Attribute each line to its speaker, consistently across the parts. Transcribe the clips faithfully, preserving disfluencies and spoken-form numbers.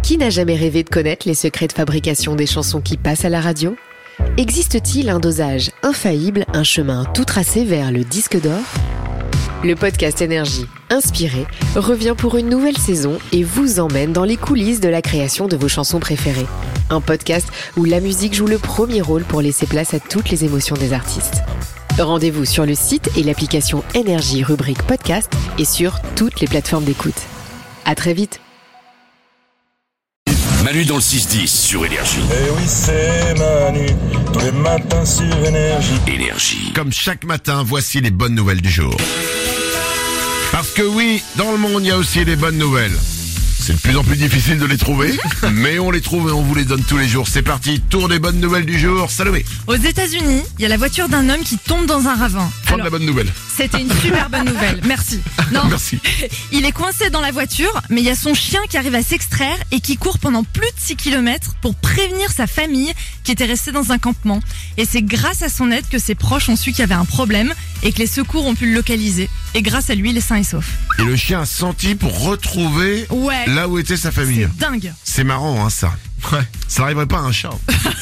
Speaker 1: Qui n'a jamais rêvé de connaître les secrets de fabrication des chansons qui passent à la radio ? Existe-t-il un dosage infaillible, un chemin tout tracé vers le disque d'or ? Le podcast Énergie, inspiré, revient pour une nouvelle saison et vous emmène dans les coulisses de la création de vos chansons préférées. Un podcast où la musique joue le premier rôle pour laisser place à toutes les émotions des artistes. Rendez-vous sur le site et l'application Énergie rubrique podcast et sur toutes les plateformes d'écoute. À très vite.
Speaker 2: Manu dans le six dix sur Énergie.
Speaker 3: Eh oui, c'est Manu, tous les matins sur Énergie.
Speaker 2: Énergie.
Speaker 4: Comme chaque matin, voici les bonnes nouvelles du jour. Parce que oui, dans le monde, il y a aussi des bonnes nouvelles. C'est de plus en plus difficile de les trouver, mais on les trouve et on vous les donne tous les jours. C'est parti, tour des bonnes nouvelles du jour. Salomé.
Speaker 5: Aux États-Unis, il y a la voiture d'un homme qui tombe dans un ravin.
Speaker 4: Fin de la bonne nouvelle.
Speaker 5: C'était une super bonne nouvelle, merci. Non,
Speaker 4: Merci.
Speaker 5: il est coincé dans la voiture, mais il y a son chien qui arrive à s'extraire et qui court pendant plus de six kilomètres pour prévenir sa famille qui était restée dans un campement. Et c'est grâce à son aide que ses proches ont su qu'il y avait un problème et que les secours ont pu le localiser. Et grâce à lui, il est sain et sauf.
Speaker 4: Et le chien a senti pour retrouver
Speaker 5: Ouais.
Speaker 4: là où était sa famille.
Speaker 5: Dingue.
Speaker 4: C'est marrant, hein, ça. Ouais. Ça n'arriverait pas à un chat.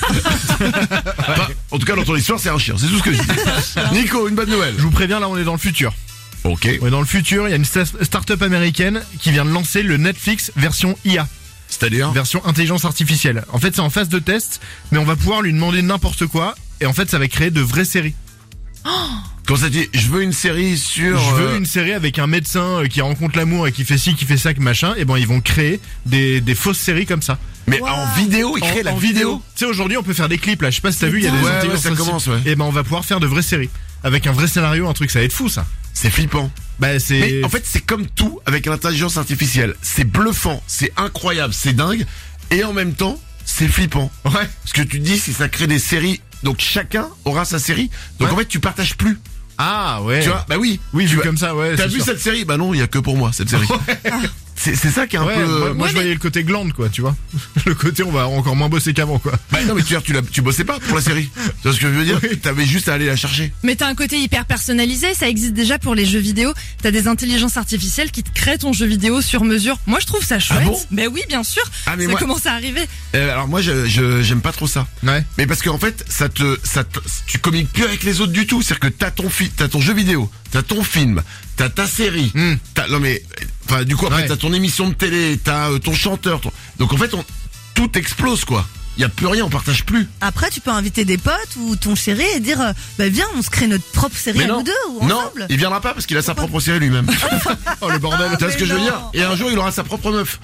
Speaker 4: Enfin, en tout cas, dans ton histoire, c'est un chien. C'est tout ce que je dis. Nico, une bonne nouvelle.
Speaker 6: Je vous préviens, là on est dans le futur.
Speaker 4: Ok.
Speaker 6: On est dans le futur, il y a une sta- start-up américaine qui vient de lancer le Netflix version I A,
Speaker 4: C'est-à-dire
Speaker 6: version intelligence artificielle. En fait c'est en phase de test, mais on va pouvoir lui demander n'importe quoi, et en fait ça va créer de vraies séries.
Speaker 4: Quand ça dit, je veux une série sur...
Speaker 6: Je veux
Speaker 4: euh,
Speaker 6: une série avec un médecin euh, qui rencontre l'amour et qui fait ci, qui fait ça, que machin, et ben ils vont créer des, des fausses séries comme ça.
Speaker 4: Mais en vidéo, il crée
Speaker 6: En-
Speaker 4: la
Speaker 6: en
Speaker 4: vidéo.
Speaker 6: Tu sais, aujourd'hui on peut faire des clips là, je sais pas si t'as vu, il y a des
Speaker 4: Ouais, ouais,
Speaker 6: intelligences
Speaker 4: ça commence, ouais.
Speaker 6: Et ben on va pouvoir faire de vraies séries. Avec un vrai scénario, un truc, ça va être fou ça.
Speaker 4: C'est flippant.
Speaker 6: Bah c'est...
Speaker 4: Mais en fait, c'est comme tout avec l'intelligence artificielle. C'est bluffant, c'est incroyable, c'est dingue. Et en même temps, c'est flippant.
Speaker 6: Ouais.
Speaker 4: Parce que tu te dis, si ça crée des séries, donc chacun aura sa série. Donc
Speaker 6: Ouais.
Speaker 4: en fait, tu partages plus.
Speaker 6: Ah ouais.
Speaker 4: Tu vois, bah oui.
Speaker 6: Oui,
Speaker 4: tu
Speaker 6: vu
Speaker 4: vois,
Speaker 6: comme ça, ouais.
Speaker 4: T'as
Speaker 6: c'est
Speaker 4: vu
Speaker 6: sûr.
Speaker 4: cette série? Bah non, il y a que pour moi, cette série. c'est, c'est ça qui est un
Speaker 6: Ouais,
Speaker 4: peu...
Speaker 6: moi, moi
Speaker 5: Ouais,
Speaker 6: je
Speaker 5: mais-
Speaker 6: voyais le côté glande quoi, tu vois. Le côté on va encore moins bosser qu'avant quoi.
Speaker 4: Bah non, mais tu, tu, l'as, tu bossais pas pour la série. Tu vois ce que je veux dire? T'avais juste à aller la chercher.
Speaker 5: Mais t'as un côté hyper personnalisé, ça existe déjà pour les jeux vidéo. T'as des intelligences artificielles qui te créent ton jeu vidéo sur mesure. Moi je trouve ça chouette.
Speaker 4: Ah bon
Speaker 5: Mais oui, bien sûr.
Speaker 4: Ah, mais
Speaker 5: ça
Speaker 4: moi-
Speaker 5: commence à arriver.
Speaker 4: Euh, alors moi, je, je, j'aime pas trop ça.
Speaker 6: Ouais.
Speaker 4: Mais parce qu'en fait, ça te, ça te, tu communiques plus avec les autres du tout. C'est-à-dire que t'as ton fi, t'as ton jeu vidéo, t'as ton film, t'as ta série,
Speaker 6: Mm.
Speaker 4: t'as, non mais, enfin, du coup après
Speaker 6: Ouais.
Speaker 4: t'as ton émission de télé, t'as euh, ton chanteur, ton- donc en fait on, tout explose quoi. Y a plus rien, on partage plus.
Speaker 7: Après, tu peux inviter des potes ou ton chéri et dire euh, bah viens, on se crée notre propre série à
Speaker 4: non,
Speaker 7: nous deux ou
Speaker 4: non,
Speaker 7: ensemble.
Speaker 4: il viendra pas parce qu'il a sa propre série lui-même.
Speaker 6: Oh le bordel.
Speaker 4: Tu vois ce que je veux
Speaker 7: non.
Speaker 4: dire? Et un jour il aura sa propre meuf.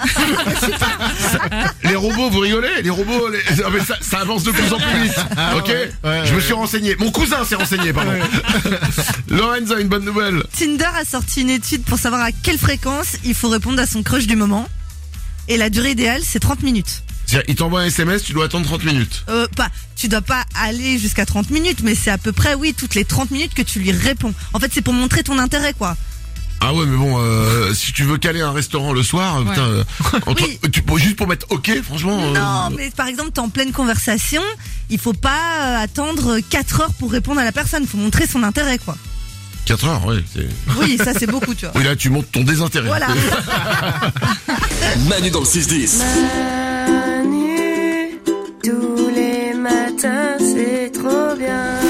Speaker 4: Les robots, vous rigolez? Les robots, les... Ah, mais ça, ça avance de plus en plus vite. Ok?
Speaker 6: ouais,
Speaker 4: Je me
Speaker 6: ouais.
Speaker 4: suis renseigné. Mon cousin s'est renseigné, pardon. Lorenza, une bonne nouvelle.
Speaker 7: Tinder a sorti une étude pour savoir à quelle fréquence il faut répondre à son crush du moment. Et la durée idéale, c'est trente minutes.
Speaker 4: C'est-à-dire, il t'envoie un S M S, tu dois attendre trente minutes.
Speaker 7: Euh, pas, tu dois pas aller jusqu'à trente minutes, mais c'est à peu près, oui, toutes les trente minutes que tu lui réponds. En fait, c'est pour montrer ton intérêt, quoi.
Speaker 4: Ah ouais, mais bon, euh, si tu veux caler un restaurant le soir, euh, putain, euh, entre,
Speaker 7: Oui.
Speaker 4: tu, pour- juste pour mettre OK, franchement. euh,
Speaker 7: Non, mais par exemple, t'es en pleine conversation, il faut pas euh, attendre quatre heures pour répondre à la personne, faut montrer son intérêt, quoi.
Speaker 4: quatre heures, ouais. C'est...
Speaker 7: Oui, ça c'est beaucoup, tu vois.
Speaker 4: Oui, là, tu montres ton désintérêt.
Speaker 7: Voilà.
Speaker 2: Manu dans le six dix.
Speaker 8: Manu, tous les matins c'est trop bien.